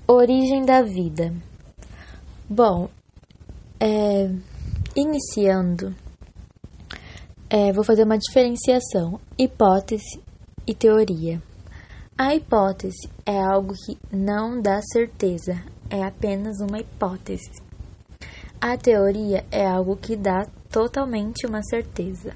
Origem da vida. Bom, iniciando, vou fazer uma diferenciação: hipótese e teoria. A hipótese é algo que não dá certeza, é apenas uma hipótese. A teoria é algo que dá totalmente uma certeza.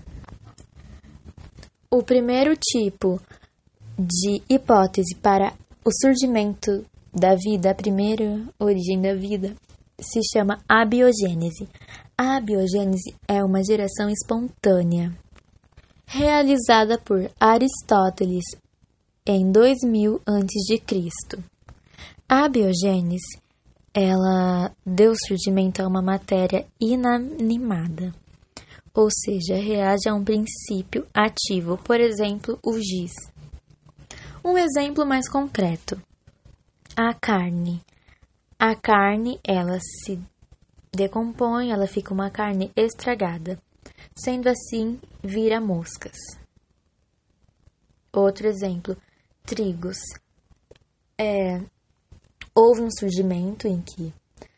O primeiro tipo de hipótese para o surgimento da vida, a primeira origem da vida, se chama abiogênese. A abiogênese é uma geração espontânea, realizada por Aristóteles em 2000 a.C. A abiogênese, ela deu surgimento a uma matéria inanimada, ou seja, reage a um princípio ativo, por exemplo, o giz. Um exemplo mais concreto: a carne. A carne, ela se decompõe, ela fica uma carne estragada. Sendo assim, vira moscas. Outro exemplo, trigos. Houve um surgimento em que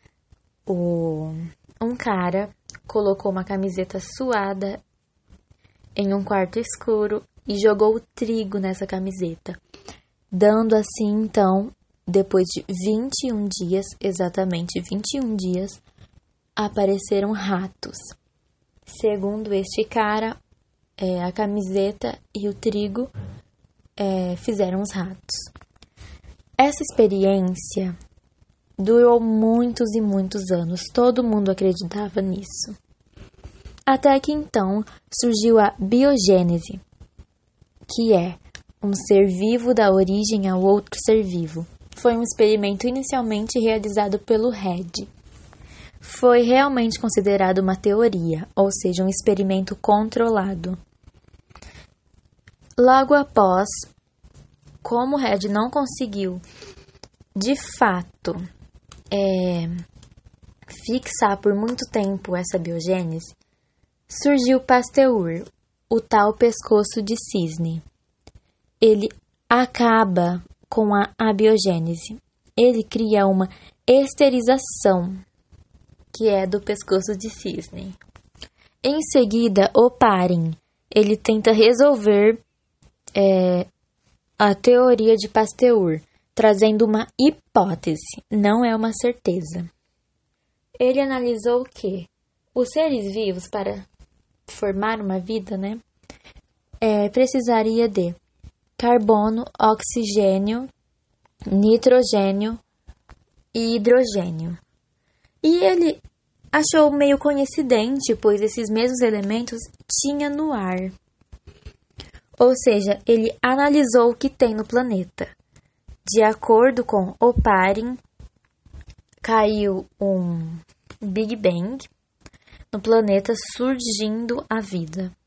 um cara colocou uma camiseta suada em um quarto escuro e jogou trigo nessa camiseta, dando assim, então, depois de 21 dias, exatamente 21 dias, apareceram ratos. Segundo este cara, a camiseta e o trigo fizeram os ratos. Essa experiência durou muitos e muitos anos. Todo mundo acreditava nisso. Até que então surgiu a biogênese, que é um ser vivo dá origem a outro ser vivo. Foi um experimento inicialmente realizado pelo Redd. Foi realmente considerado uma teoria, ou seja, um experimento controlado. Logo após, como o Redd não conseguiu, de fato, fixar por muito tempo essa biogênese, surgiu Pasteur, o tal pescoço de cisne. Ele acaba com a abiogênese. Ele cria uma esterilização, que é do pescoço de cisne. Em seguida, o Parin, ele tenta resolver a teoria de Pasteur, trazendo uma hipótese, não é uma certeza. Ele analisou que os seres vivos, para formar uma vida, precisaria de carbono, oxigênio, nitrogênio e hidrogênio. E ele achou meio coincidente, pois esses mesmos elementos tinha no ar. Ou seja, ele analisou o que tem no planeta. De acordo com Oparin, caiu um Big Bang no planeta, surgindo a vida.